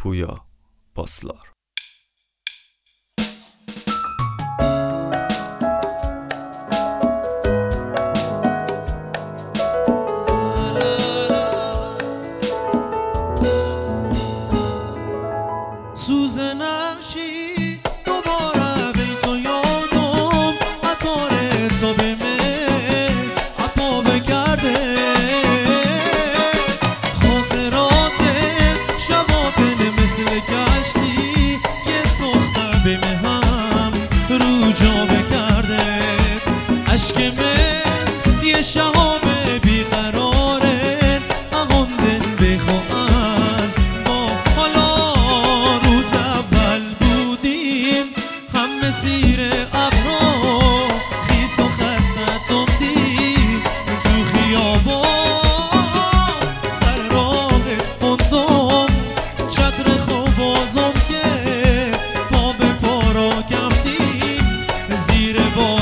پویا پاسلار. سوز نقشی دوباره بی تو یادم عطار تو به من اپا بکرده خاطرات شباتن مثل کشتی یه سخته به من هم رو جا بکرده عشق من یه شهاب بیقراره اغاندن بخواه از ما حالا روز اول بودیم هم مسیر ابرا خیس و خسته تندی تو خیابان سر راهت موندم چتر خوابازم که پا به پا را کفتیم زیر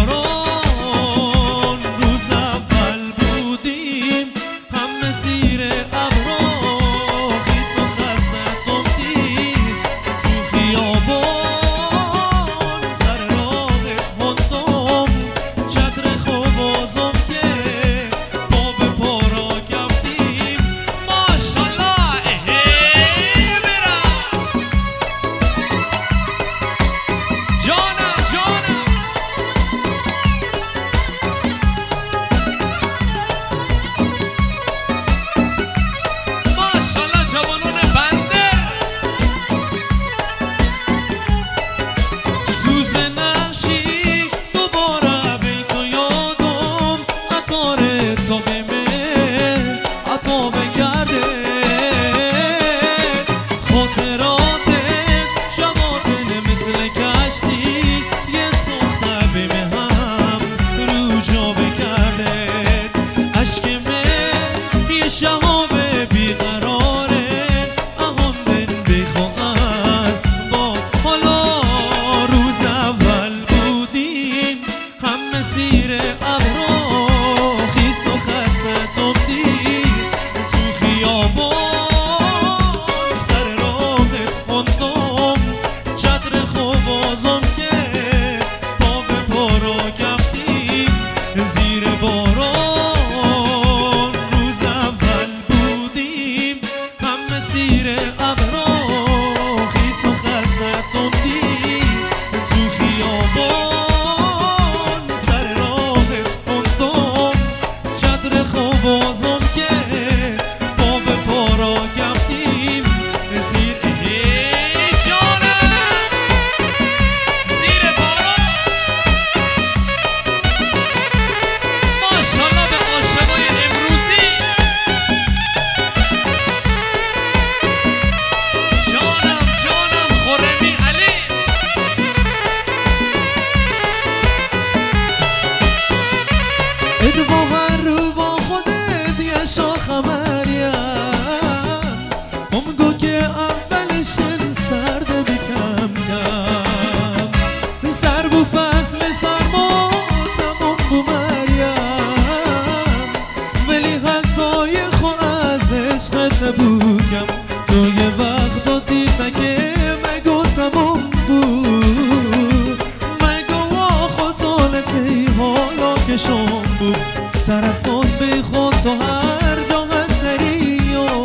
باران روز اول بودیم هم مسیر ابرا خیس و خسته تندی تو خیابان سر راهت موندم چتر خوابازم که پا به پا را کفتیم ماشالله برم جانم ماشالله جوانان بنده سوز نقشی دوباره بی تو یادم عطار تو به من اپا بگرده خاطرات شباتن مثل کشتی یه سخته به من هم رو جا بکرده عشق من یه شهاب بیقراره اغاندن بخواه از با حالا روز اول بودیم هم مسیر ابرا خیس و خسته تندی تو خیابان سر راهت موندم چتر خوابازم که پا به پا را کفتیم زیر باران روز اول بودیم هم مسیر ابرا خیس و خسته تندی تو خیابان سر راهت موندم چتر خوابازم که پا به پا را کفتیم زیر جانم زیر باران ماشالله به عاشقای امروزی جانم خرمی علی ادواها رو با خودت یه شاخه مریم امگو که اولشن سرده بکم کم سر بو فصل سرما تمام بو مریم ولی حتی یه خو از عشقت نبوکم تو یه وقت دادی تکه مگو تمام بود مگو خطالتی حالا که شم بود ترسان بی خود تو هر جا هستری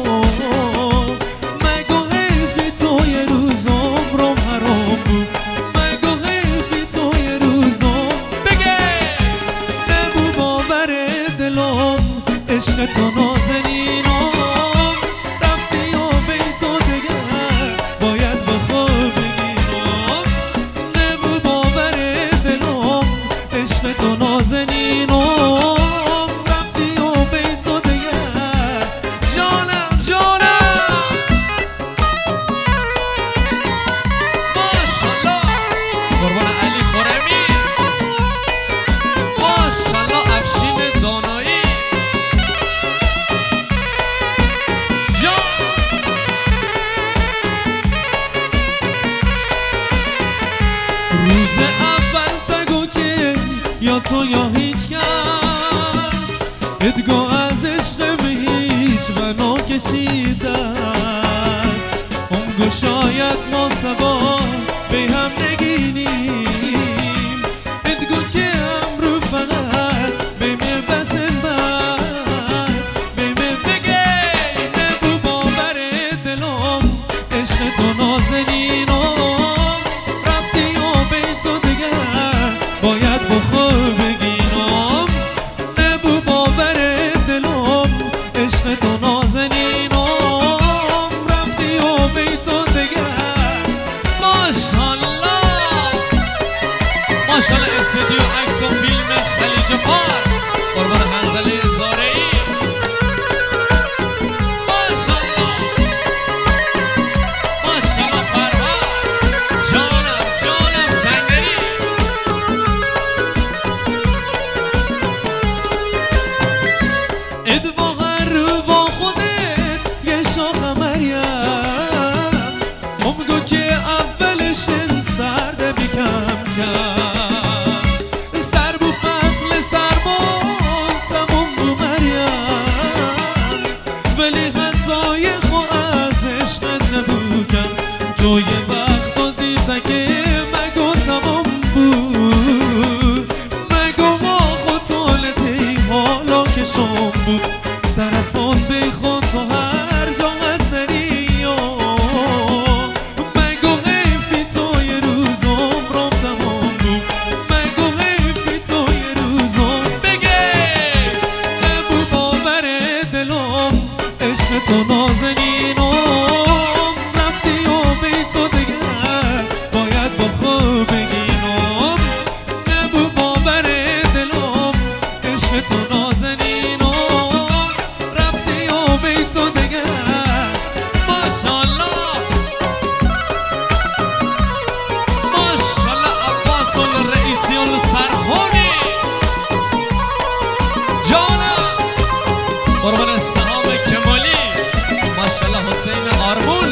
مگو حیفی تو یه روز عمرم حرام بود مگو حیفی تو یه روز بگه نبو باور دلم عشق تو نازنینم رفتی و بی تو دگر باید به خود بگیرم نبو باور دلم عشق تو نازنینم رفتی و بی تو دگر جانم ماشالله قربان علی خرمی ماشالله افشین دانایی روز اول بگو که یا تو یا هیچ کس ادگاه از عشق به هیچ بنا کشیده است بگو شاید ما سبا به هم نگینیم بگو که امرو فقط بیم بسن بس بیم بگه نبو باور دلم عشق تو نازنینم رفتی و به تو دیگه باید بخور بگینم نبو باور دلم عشق تو نازنینم رفتی و به تو دیگه ماشالله استودیو عکس و فیلم خلیج فارس قربان حنظله زارعی ماشالله ماشالله فرهاد جانم سنگری ادواقع رو با خودت یه شاخ مریم امگو که اولشن سرده بیکم کم تو یه وقت دیتا که مگو تمام بود مگو ما خطالتی حالا که شام بود ترسان به خود تو هر جا هستنی مگو حیفی تو یه روز عمرم تمام بود مگو حیفی تو یه روز بگه نبو باور دلم عشق تو نازنینم تو نازنینم رفتی و به تو دیگه ماشالله ماشالله عباس الرئیسی السرخونی جانم قربان سهام کمالی ماشالله حسین آرمول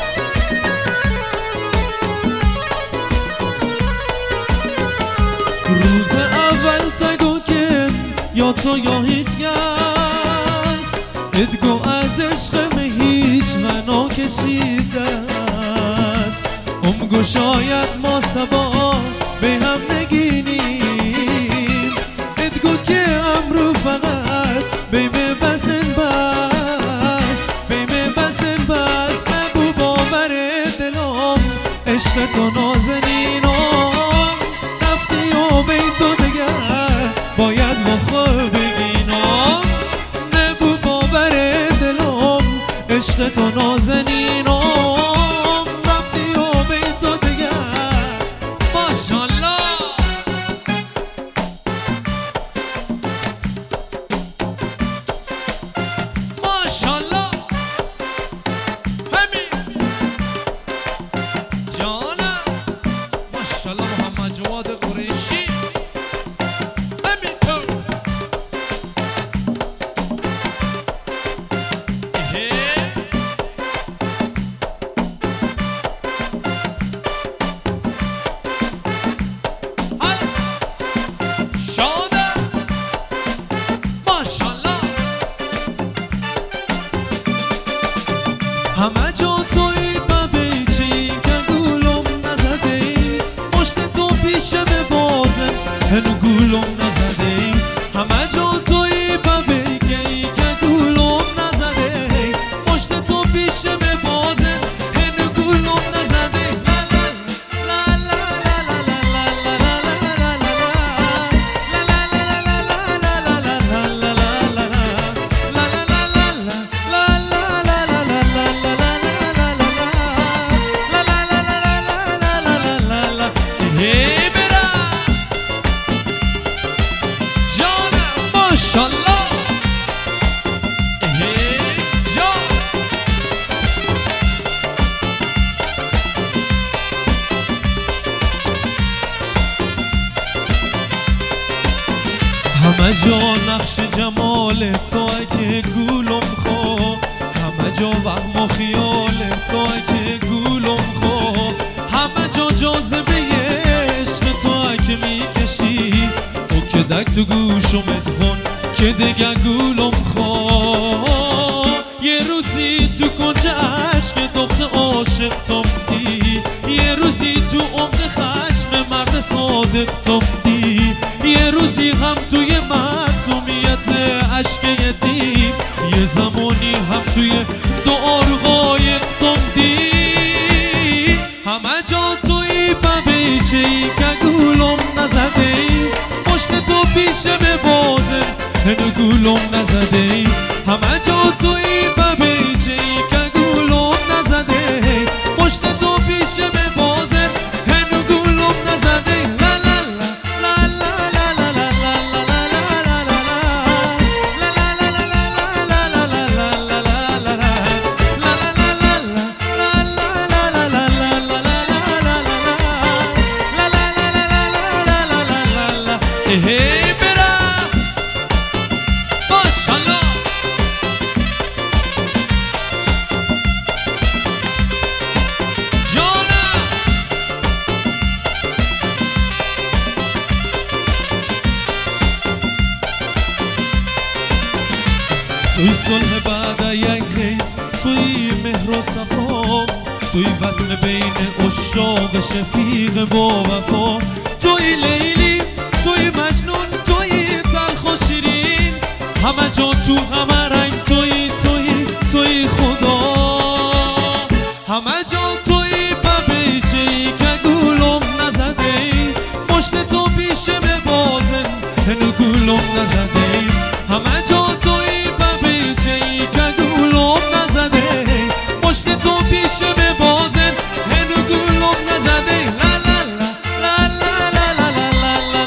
روز اول تگو یا تو یا هیچ کس ادگو از عشقم هیچ منو کشیده است امگو شاید ما سبا به هم نگینیم ادگو که امرو فقط بیم بسن بس بیم بسن بس نبو باور دلم عشق تو نازنینم رفتی و به تو دیگه باید با خود بگینم نبو باور دلم عشق تو نازنینم رفتی و به تو دیگه ماشالله ماشالله همین جانم ماشالله محمد جواد قریشی همه جا توی ببیچی که گولم نزده ای پشت تو پیشه به بازه هنو گولم نزده ای همه جا توی ببیچی که گولم نزده ای پشت تو پیشه به بازه هنو گولم نزده ای لا لا لا لا لا لا لا لا ماشالله جان همه جا نقش جمال تو که گولم خو همه جا وهم و خیال تو که گولم خو همه جا جاذبه عشق تو که میکشی او که دک تو گوشم ادخون که دیگه گولم خوا یه روزی تو کنج عشق دخت عاشق تو بودی، یه روزی تو عمق خشم مرد صادق تو بودی، یه روزی هم توی معصومیت عشق یتیم، یه زمانی هم توی دعا رو قایق تو بودی. همه جا توی ببیچی که گولم نزده ای، پشت تو پیش ببازه هنو گولم نزده ای. همه جا توی ببیچی که گولم نزده ای، پشت تو پیش ببازه هنو گولم نزده ای. لا لا لا لا لا لا لا لا لا لا هی برا ماشالله. جانا توی صلح بعد یک خیز، توی مهر و صفا، توی وصل بین عشاق شفیق با وفا، توی لیلی توی مجنون توی تلخ و شیرین، همه جا تو همه رنگ توی خدا. همه جا توی ببیچی که گولم نزده ای، پشت تو پیش ببازن هنو گولم نزده ای. همه جا توی ببیچی که گولم نزده ای، پشت تو پیش ببازن هنو گولم نزده ای. لا لا لا لا لا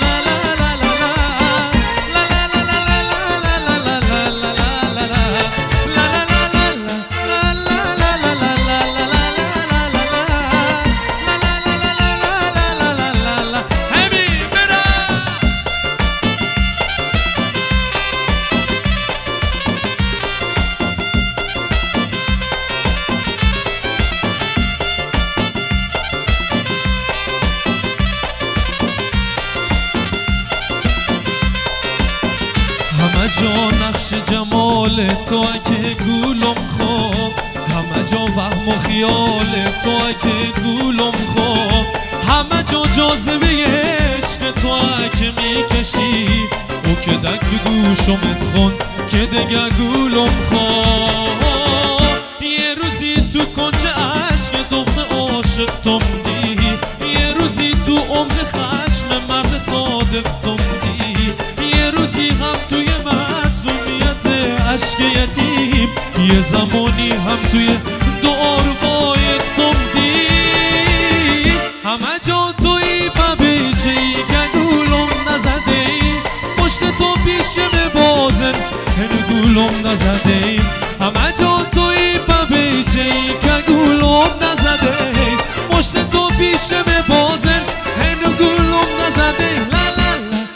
همه جا نقش جمال تو که گولم خواب، همه جا وهم و خیال تو که گولم خواب، همه جا جاذبه عشق تو که میکشی، او که دک تو گوشمت خون که دگه گولم خواب. یه روزی تو کنج عشق دخت عاشق تو بودی، یه روزی تو عمق خشم مرد صادق تو بودی، یه روزی هم توی معصومیت عشق یتیم، یه زمانی هم توی دعا رو قایق تو بودی. همه جا توی ببیچی که گولم نزده ای، پشت تو پیش ببازن هنو گولم نزده ای. همه جا توی ببیچی که گولم نزده ای، پشت تو پیش ببازن هنو گولم نزده ای. لا لا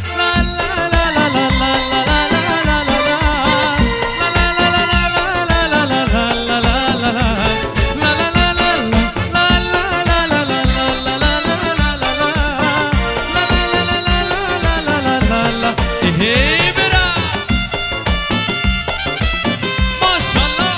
هی برا ماشالله.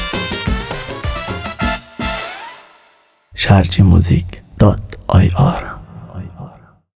sharjmusic.ir